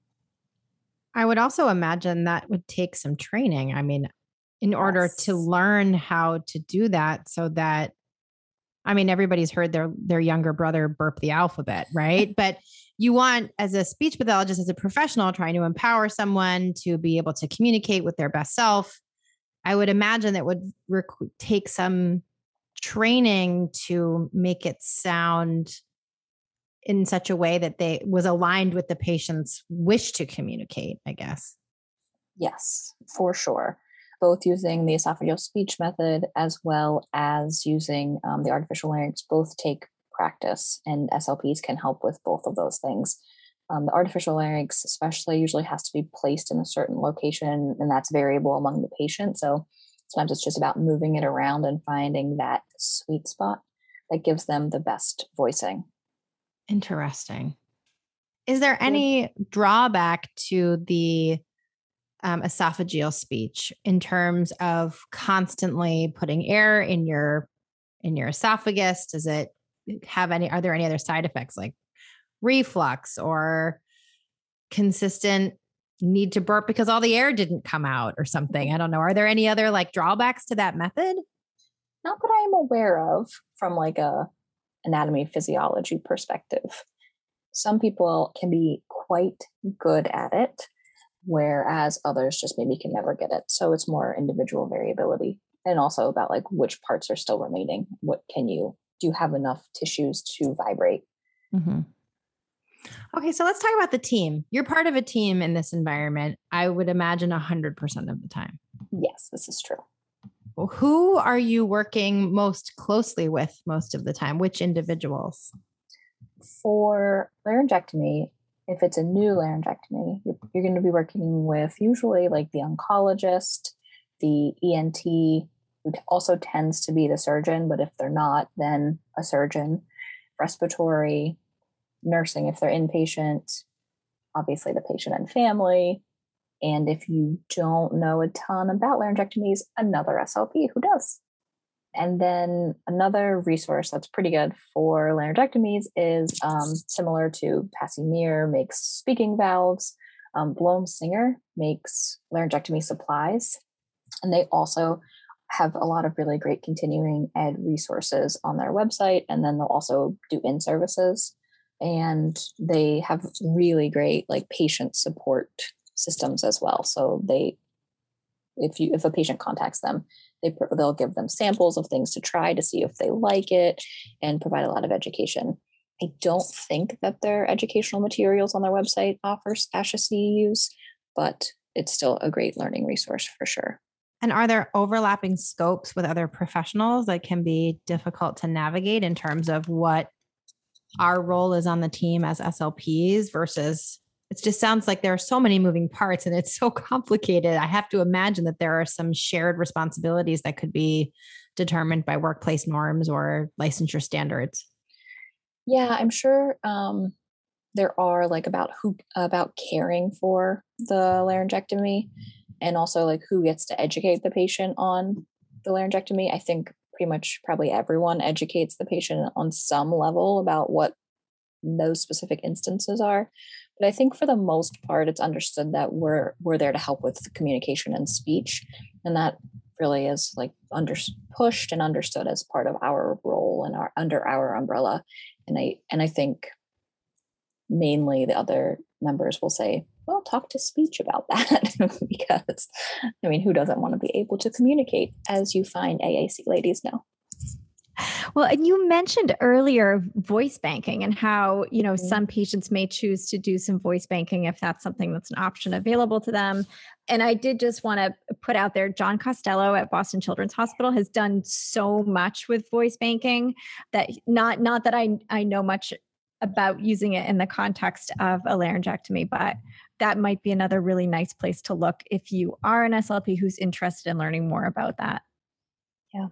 I would also imagine that would take some training. I mean, in order to learn how to do that, so that, I mean, everybody's heard their younger brother burp the alphabet, right? But you want, as a speech pathologist, as a professional trying to empower someone to be able to communicate with their best self, I would imagine that would take some training to make it sound in such a way that they was aligned with the patient's wish to communicate, I guess. Yes, for sure. Both using the esophageal speech method as well as using the artificial larynx both take practice, and SLPs can help with both of those things. The artificial larynx especially usually has to be placed in a certain location, and that's variable among the patient. So sometimes it's just about moving it around and finding that sweet spot that gives them the best voicing. Interesting. Is there any drawback to the esophageal speech in terms of constantly putting air in your esophagus? Does it have are there any other side effects like reflux or consistent need to burp because all the air didn't come out or something? I don't know. Are there any other like drawbacks to that method? Not that I'm aware of from like a anatomy physiology perspective. Some people can be quite good at it, whereas others just maybe can never get it. So it's more individual variability, and also about like which parts are still remaining. Do you have enough tissues to vibrate? Mm-hmm. Okay, so let's talk about the team. You're part of a team in this environment, I would imagine 100% of the time. Yes, this is true. Well, who are you working most closely with most of the time? Which individuals? For laryngectomy, if it's a new laryngectomy, you're going to be working with usually like the oncologist, the ENT, who also tends to be the surgeon, but if they're not, then a surgeon, respiratory, nursing if they're inpatient, obviously the patient and family. And if you don't know a ton about laryngectomies, another SLP who does. And then another resource that's pretty good for laryngectomies is similar to Passy Mir makes speaking valves. Bloom Singer makes laryngectomy supplies, and they also have a lot of really great continuing ed resources on their website. And then they'll also do in-services, and they have really great like patient support systems as well. So if a patient contacts them, they'll give them samples of things to try to see if they like it, and provide a lot of education. I don't think that their educational materials on their website offers ASHA CEUs, but it's still a great learning resource for sure. And are there overlapping scopes with other professionals that can be difficult to navigate in terms of what our role is on the team as SLPs versus, it just sounds like there are so many moving parts and it's so complicated. I have to imagine that there are some shared responsibilities that could be determined by workplace norms or licensure standards. Yeah, I'm sure there are like about caring for the laryngectomy, and also like who gets to educate the patient on the laryngectomy. I think pretty much probably everyone educates the patient on some level about what those specific instances are. But I think for the most part, it's understood that we're there to help with communication and speech. And that really is like pushed and understood as part of our role and under our umbrella. And I think mainly the other members will say, well, talk to speech about that. Because I mean, who doesn't want to be able to communicate, as you fine AAC ladies know? Well, and you mentioned earlier voice banking and how, some patients may choose to do some voice banking if that's something that's an option available to them. And I did just want to put out there, John Costello at Boston Children's Hospital has done so much with voice banking that not that I know much about using it in the context of a laryngectomy, but that might be another really nice place to look if you are an SLP who's interested in learning more about that. Yeah.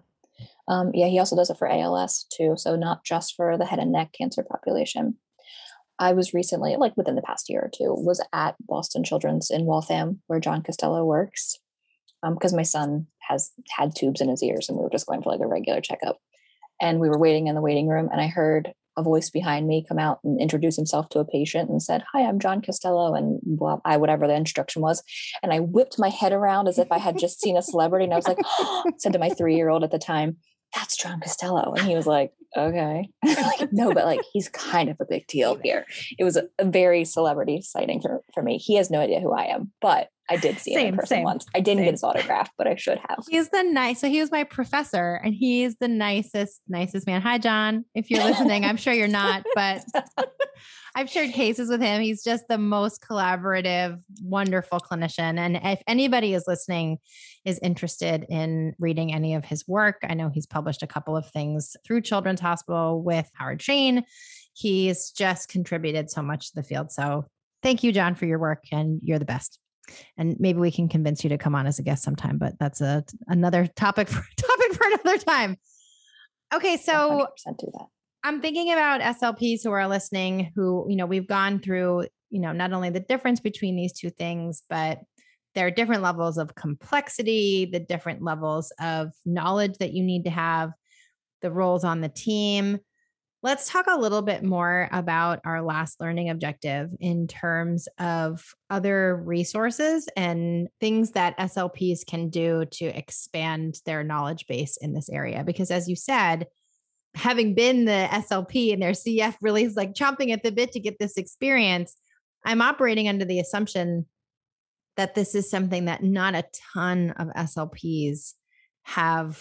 He also does it for ALS too. So not just for the head and neck cancer population. I was recently, like within the past year or two, was at Boston Children's in Waltham, where John Costello works, because my son has had tubes in his ears, and we were just going for like a regular checkup. And we were waiting in the waiting room, and I heard a voice behind me come out and introduce himself to a patient and said, "Hi, I'm John Costello," and whatever the instruction was. And I whipped my head around as if I had just seen a celebrity. And I was like, said to my 3-year-old at the time, "That's John Costello." And he was like, "Okay." Like, no, but like, he's kind of a big deal here. It was a very celebrity sighting for me. He has no idea who I am, but I did see him in person once. I didn't get his autograph, but I should have. So he was my professor, and he's the nicest man. Hi, John. If you're listening, I'm sure you're not, but I've shared cases with him. He's just the most collaborative, wonderful clinician. And if anybody is listening, is interested in reading any of his work, I know he's published a couple of things through Children's Hospital with Howard Shane. He's just contributed so much to the field. So thank you, John, for your work, and you're the best. And maybe we can convince you to come on as a guest sometime, but that's another topic for another time. Okay. So 100% do that. I'm thinking about SLPs who are listening, who, we've gone through, not only the difference between these two things, but there are different levels of complexity, the different levels of knowledge that you need to have, the roles on the team. Let's talk a little bit more about our last learning objective in terms of other resources and things that SLPs can do to expand their knowledge base in this area. Because as you said, having been the SLP and their CF really is like chomping at the bit to get this experience, I'm operating under the assumption that this is something that not a ton of SLPs have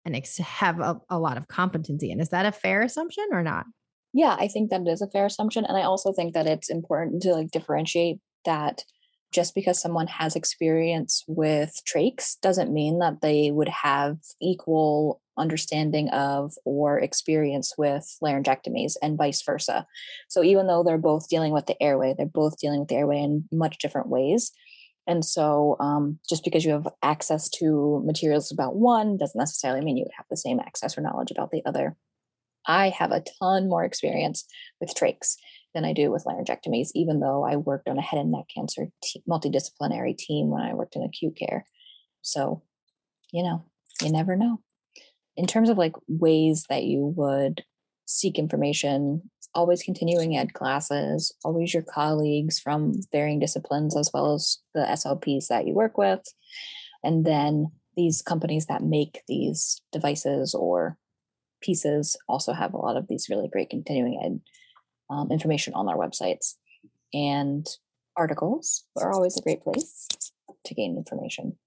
a lot of competency in. Is that a fair assumption or not? Yeah, I think that it is a fair assumption. And I also think that it's important to like differentiate that just because someone has experience with trachs doesn't mean that they would have equal understanding of or experience with laryngectomies, and vice versa. So even though they're both dealing with the airway, they're both dealing with the airway in much different ways. And so just because you have access to materials about one doesn't necessarily mean you would have the same access or knowledge about the other. I have a ton more experience with trachs than I do with laryngectomies, even though I worked on a head and neck cancer multidisciplinary team when I worked in acute care. So, you never know. In terms of like ways that you would seek information, always continuing ed classes, always your colleagues from varying disciplines, as well as the SLPs that you work with. And then these companies that make these devices or pieces also have a lot of these really great continuing ed information on their websites. And articles are always a great place to gain information.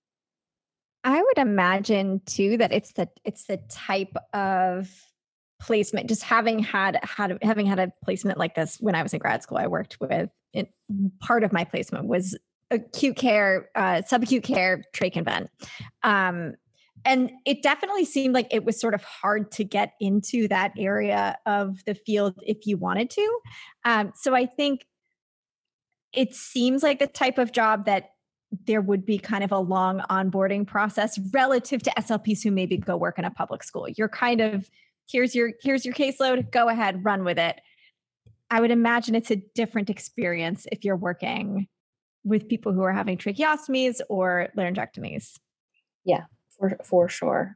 I would imagine too that it's the type of placement. Just having had a placement like this when I was in grad school, I worked with it. Part of my placement was acute care, subacute care, trach and vent. And it definitely seemed like it was sort of hard to get into that area of the field if you wanted to. So I think it seems like the type of job that there would be kind of a long onboarding process relative to SLPs who maybe go work in a public school. You're kind of, here's your caseload, go ahead, run with it. I would imagine it's a different experience if you're working with people who are having tracheostomies or laryngectomies. Yeah, for sure.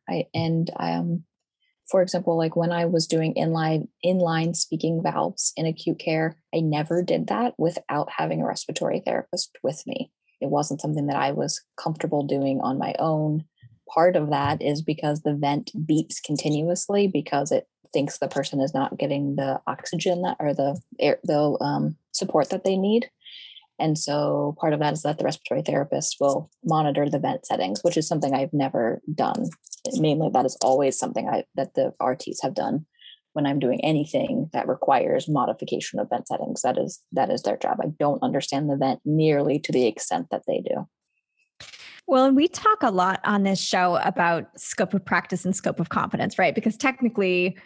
For example, like when I was doing inline speaking valves in acute care, I never did that without having a respiratory therapist with me. It wasn't something that I was comfortable doing on my own. Part of that is because the vent beeps continuously because it thinks the person is not getting the oxygen or the support that they need. And so part of that is that the respiratory therapist will monitor the vent settings, which is something I've never done. Mainly, that is always something that the RTs have done when I'm doing anything that requires modification of vent settings. That is their job. I don't understand the vent nearly to the extent that they do. Well, and we talk a lot on this show about scope of practice and scope of competence, right? Because technically,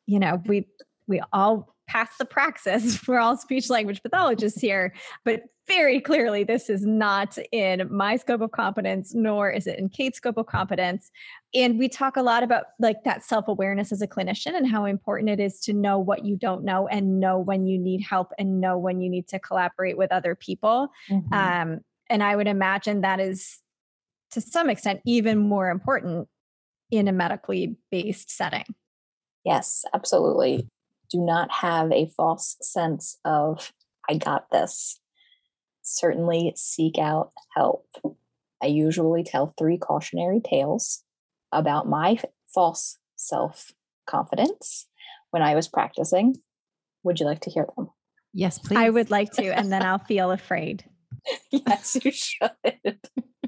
we all pass the praxis. We're all speech language pathologists here, but very clearly this is not in my scope of competence, nor is it in Kate's scope of competence. And we talk a lot about like that self-awareness as a clinician and how important it is to know what you don't know and know when you need help and know when you need to collaborate with other people. Mm-hmm. And I would imagine that is to some extent even more important in a medically based setting. Yes, absolutely. Do not have a false sense of, I got this. Certainly seek out help. I usually tell 3 cautionary tales about my false self-confidence when I was practicing. Would you like to hear them? Yes, please. I would like to, and then I'll feel afraid. Yes, you should.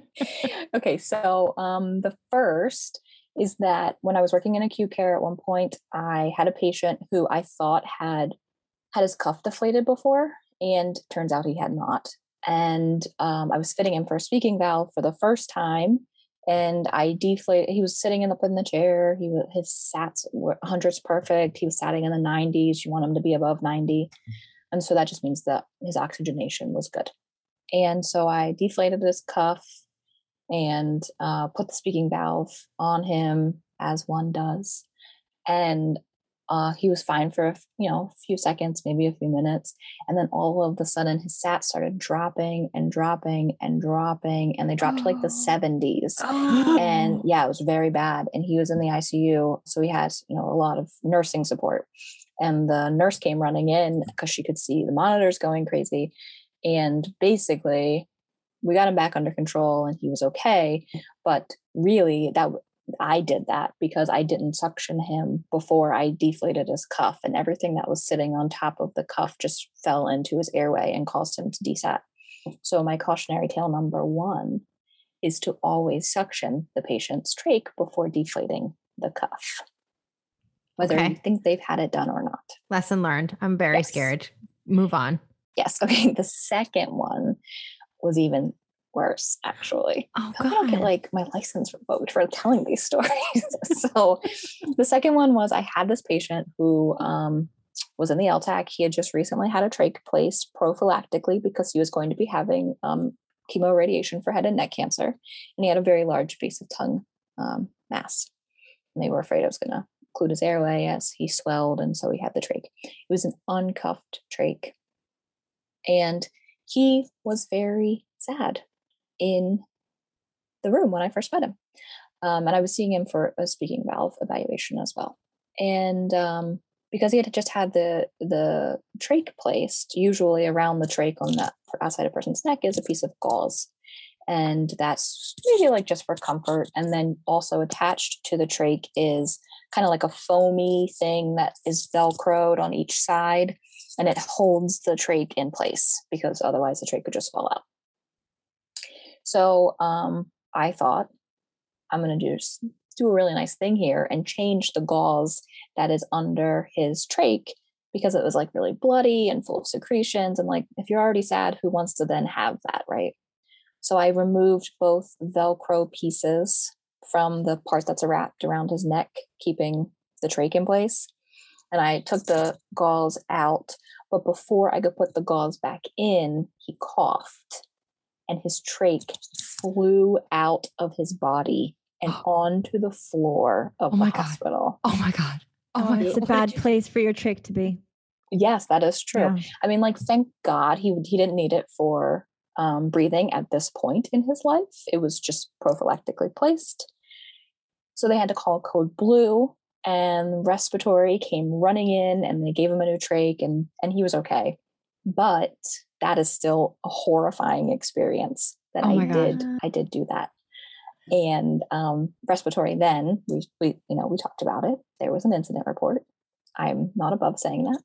Okay, so the first is that when I was working in acute care at one point, I had a patient who I thought had his cuff deflated before, and turns out he had not. And I was fitting him for a speaking valve for the first time, and I deflated. He was sitting in the chair. His SATs were 100s perfect. He was sitting in the 90s. You want him to be above 90. And so that just means that his oxygenation was good. And so I deflated his cuff and put the speaking valve on him as one does. And he was fine for a few seconds, maybe a few minutes. And then all of a sudden his SAT started dropping and dropping and dropping. And they dropped to like the 70s. And yeah, it was very bad. And he was in the ICU. So he had, a lot of nursing support. And the nurse came running in because she could see the monitors going crazy. And basically we got him back under control and he was okay. But really I did that because I didn't suction him before I deflated his cuff, and everything that was sitting on top of the cuff just fell into his airway and caused him to desat. So my cautionary tale number 1 is to always suction the patient's trach before deflating the cuff, whether you think they've had it done or not. Lesson learned. I'm very scared. Move on. Yes. Okay. The second one was even worse, actually. Oh, I don't get like my license revoked for telling these stories. So the second one was I had this patient who was in the LTAC. He had just recently had a trach placed prophylactically because he was going to be having chemoradiation for head and neck cancer. And he had a very large base of tongue mass. And they were afraid it was going to occlude his airway as he swelled. And so he had the trach. It was an uncuffed trach. And he was very sad in the room when I first met him. And I was seeing him for a speaking valve evaluation as well. And because he had just had the trach placed, usually around the trach on that outside a person's neck is a piece of gauze. And that's maybe like just for comfort. And then also attached to the trach is kind of like a foamy thing that is Velcroed on each side. And it holds the trach in place because otherwise the trach could just fall out. So I thought, I'm going to do a really nice thing here and change the gauze that is under his trach, because it was like really bloody and full of secretions. And like, if you're already sad, who wants to then have that, right? So I removed both Velcro pieces from the part that's wrapped around his neck, keeping the trach in place. And I took the gauze out, but before I could put the gauze back in, he coughed and his trach flew out of his body and onto the floor of the hospital. Oh my God. Oh my God. It's a bad place for your trach to be. Yes, that is true. Yeah. I mean, like, thank God he didn't need it for breathing at this point in his life. It was just prophylactically placed. So they had to call code blue, and respiratory came running in and they gave him a new trach, and he was okay. But that is still a horrifying experience that I did do that. And respiratory, then we talked about it. There was an incident report. I'm not above saying that.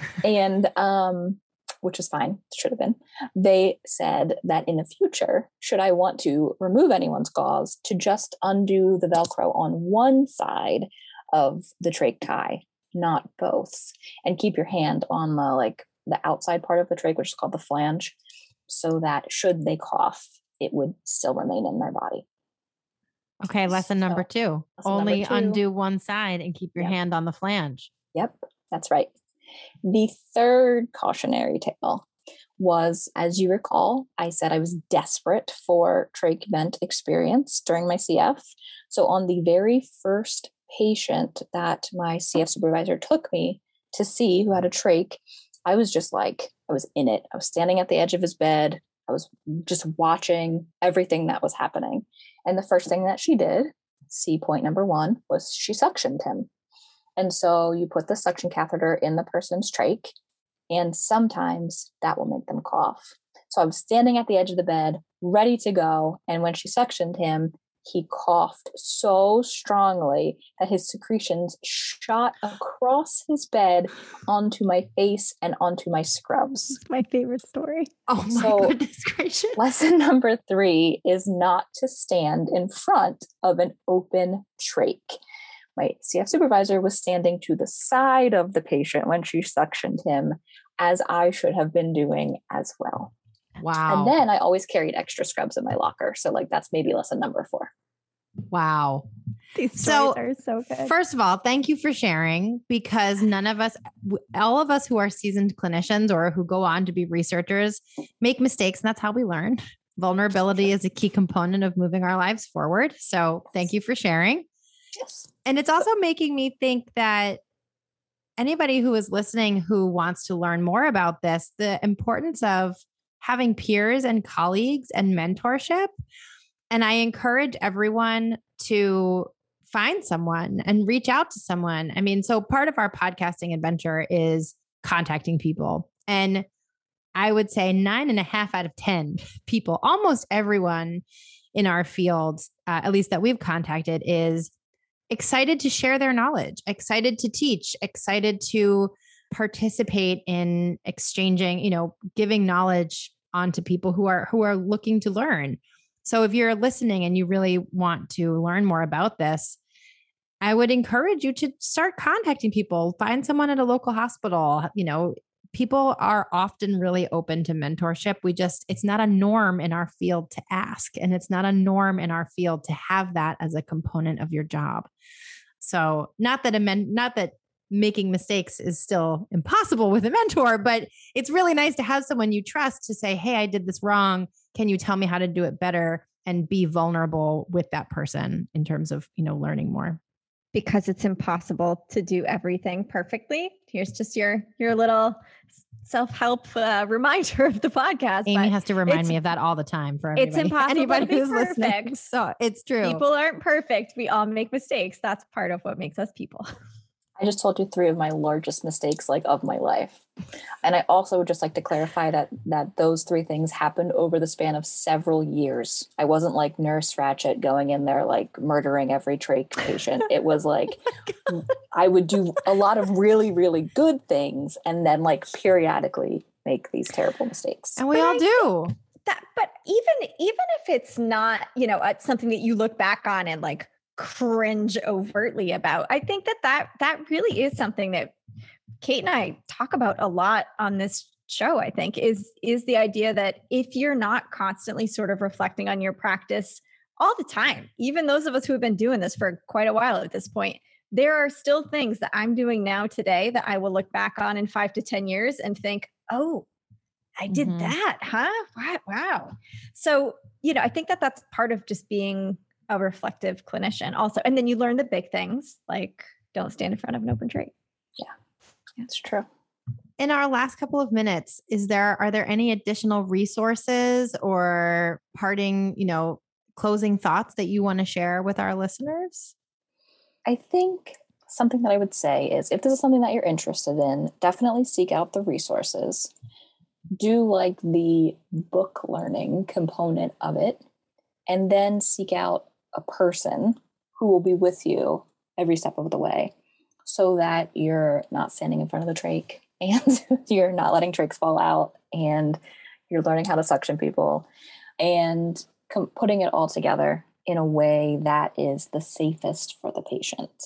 And which is fine. Should have been. They said that in the future, should I want to remove anyone's gauze, to just undo the Velcro on one side of the trach tie, not both, and keep your hand on the outside part of the trach, which is called the flange, so that should they cough, it would still remain in their body. Okay, lesson number 2. Only undo one side and keep your hand on the flange. Yep, that's right. The third cautionary tale was, as you recall, I said I was desperate for trach vent experience during my CF. So on the very first patient that my CF supervisor took me to see, who had a trach, I was just like, I was in it. I was standing at the edge of his bed. I was just watching everything that was happening. And the first thing that she did, C point number 1, was she suctioned him. And so you put the suction catheter in the person's trach, and sometimes that will make them cough. So I was standing at the edge of the bed, ready to go. And when she suctioned him, he coughed so strongly that his secretions shot across his bed onto my face and onto my scrubs. It's my favorite story. Oh my goodness gracious. Lesson number 3 is not to stand in front of an open trach. My CF supervisor was standing to the side of the patient when she suctioned him, as I should have been doing as well. Wow. And then I always carried extra scrubs in my locker. So that's maybe lesson number 4. Wow. These stories are so good. First of all, thank you for sharing, because none of us, all of us who are seasoned clinicians or who go on to be researchers, make mistakes. And that's how we learn. Vulnerability is a key component of moving our lives forward. So thank you for sharing. Yes. And it's also making me think that anybody who is listening who wants to learn more about this, the importance of having peers and colleagues and mentorship. And I encourage everyone to find someone and reach out to someone. I mean, so part of our podcasting adventure is contacting people. And I would say 9.5 out of 10 people, almost everyone in our field, at least that we've contacted, is excited to share their knowledge, excited to teach, excited to participate in exchanging, giving knowledge onto people who are looking to learn. So if you're listening and you really want to learn more about this, I would encourage you to start contacting people, find someone at a local hospital. People are often really open to mentorship. It's not a norm in our field to ask, and it's not a norm in our field to have that as a component of your job. So not that making mistakes is still impossible with a mentor, but it's really nice to have someone you trust to say, hey, I did this wrong. Can you tell me how to do it better? And be vulnerable with that person in terms of, learning more. Because it's impossible to do everything perfectly. Here's just your little self-help reminder of the podcast. Amy has to remind me of that all the time for everybody. It's impossible to be who's perfect. Listening. So it's true. People aren't perfect. We all make mistakes. That's part of what makes us people. I just told you 3 of my largest mistakes of my life. And I also would just like to clarify that those 3 things happened over the span of several years. I wasn't like Nurse Ratched going in there murdering every trach patient. It was I would do a lot of really, really good things and then periodically make these terrible mistakes. And we all do. But even if it's not, something that you look back on and cringe overtly about, I think that really is something that Kate and I talk about a lot on this show. I think is the idea that if you're not constantly sort of reflecting on your practice all the time, even those of us who have been doing this for quite a while at this point, there are still things that I'm doing now today that I will look back on in 5 to 10 years and think, oh, I did that, huh? Wow. So, I think that's part of just being a reflective clinician also. And then you learn the big things, like don't stand in front of an open trach. Yeah, that's true. In our last couple of minutes, are there any additional resources or parting, closing thoughts that you want to share with our listeners? I think something that I would say is if this is something that you're interested in, definitely seek out the resources. Do the book learning component of it, and then seek out a person who will be with you every step of the way so that you're not standing in front of the trach and you're not letting trachs fall out and you're learning how to suction people and putting it all together in a way that is the safest for the patient.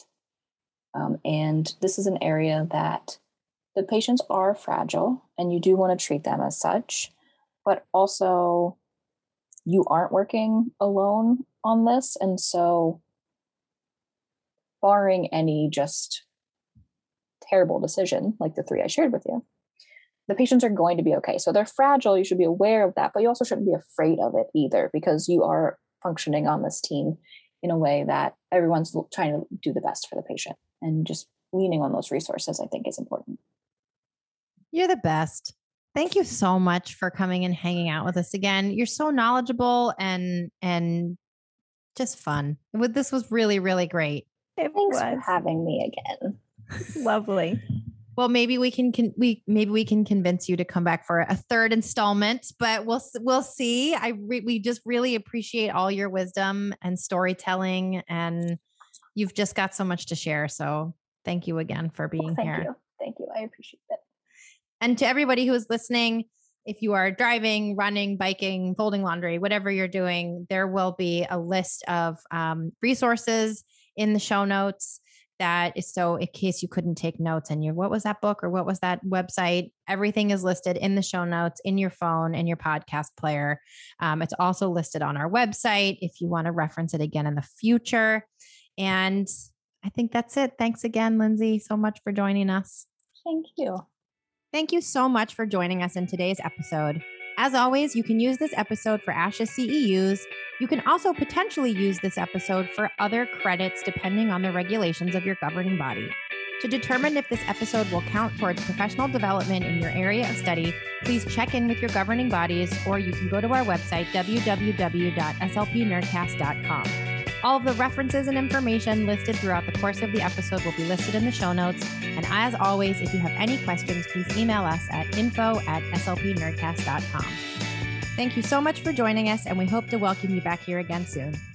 And this is an area that the patients are fragile and you do want to treat them as such, but also you aren't working alone on this. And so barring any just terrible decision, like the 3 I shared with you, the patients are going to be okay. So they're fragile. You should be aware of that, but you also shouldn't be afraid of it either, because you are functioning on this team in a way that everyone's trying to do the best for the patient, and just leaning on those resources, I think, is important. You're the best. Thank you so much for coming and hanging out with us again. You're so knowledgeable and just fun. This was really, really great. Thanks for having me again. Lovely. Well, maybe we can convince you to come back for a 3rd installment, but we'll see. We just really appreciate all your wisdom and storytelling, and you've just got so much to share. So thank you again for being here. Thank you. I appreciate it. And to everybody who is listening, if you are driving, running, biking, folding laundry, whatever you're doing, there will be a list of resources in the show notes. That is so in case you couldn't take notes and what was that book or what was that website? Everything is listed in the show notes, in your phone, in your podcast player. It's also listed on our website if you want to reference it again in the future. And I think that's it. Thanks again, Lindsay, so much for joining us. Thank you. Thank you so much for joining us in today's episode. As always, you can use this episode for ASHA CEUs. You can also potentially use this episode for other credits depending on the regulations of your governing body. To determine if this episode will count towards professional development in your area of study, please check in with your governing bodies, or you can go to our website, www.slpnerdcast.com. All of the references and information listed throughout the course of the episode will be listed in the show notes. And as always, if you have any questions, please email us at info@slpnerdcast.com. Thank you so much for joining us, and we hope to welcome you back here again soon.